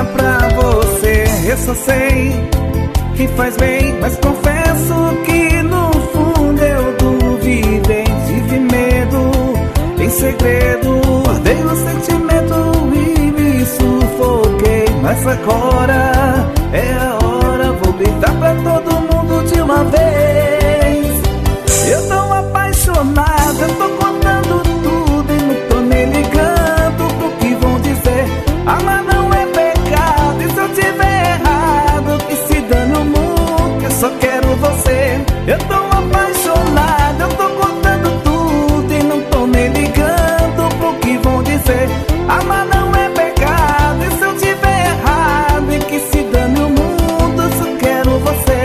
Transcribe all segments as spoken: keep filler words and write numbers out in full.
pra você. Eu só sei que faz bem, mas confesso que no fundo eu duvidei. Tive medo, em segredo, guardei o sentimento e me sufoquei. Mas agora é a hora, vou gritar pra todo mundo de uma vez. Eu tô apaixonado, eu tô contando tudo e não tô nem ligando pro que vão dizer. Amar não é pecado, e se eu tiver errado, que se dane o mundo, que eu só quero você. Eu tô apaixonado, eu tô contando tudo e não tô nem ligando pro que vão dizer. Amar não é pecado, e se eu tiver errado, e que se dane o mundo, eu só quero você.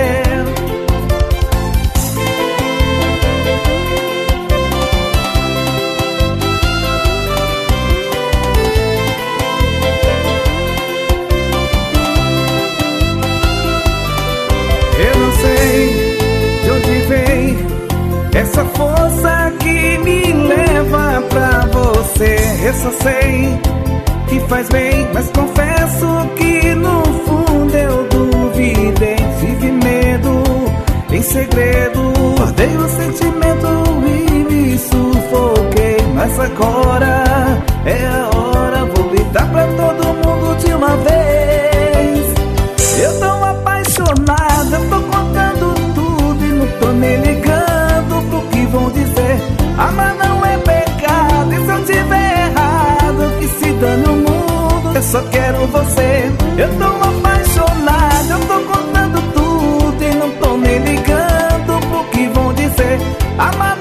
Eu não sei de onde vem essa força que me leva pra você. Eu só sei que faz bem, mas confesso que no fundo eu duvidei. Tive medo, em segredo, guardei o sentimento e me sufoquei. Mas agora é a hora, vou gritar pra todo mundo de uma vez. Eu tô apaixonado, eu tô contando tudo e não tô nem ligando pro que vão dizer. Amar não é pecado, e se eu tiver errado, que se dane o mundo, eu só quero você. Eu tô apaixonado, eu tô contando tudo e não tô nem ligando pro que vão dizer. Amar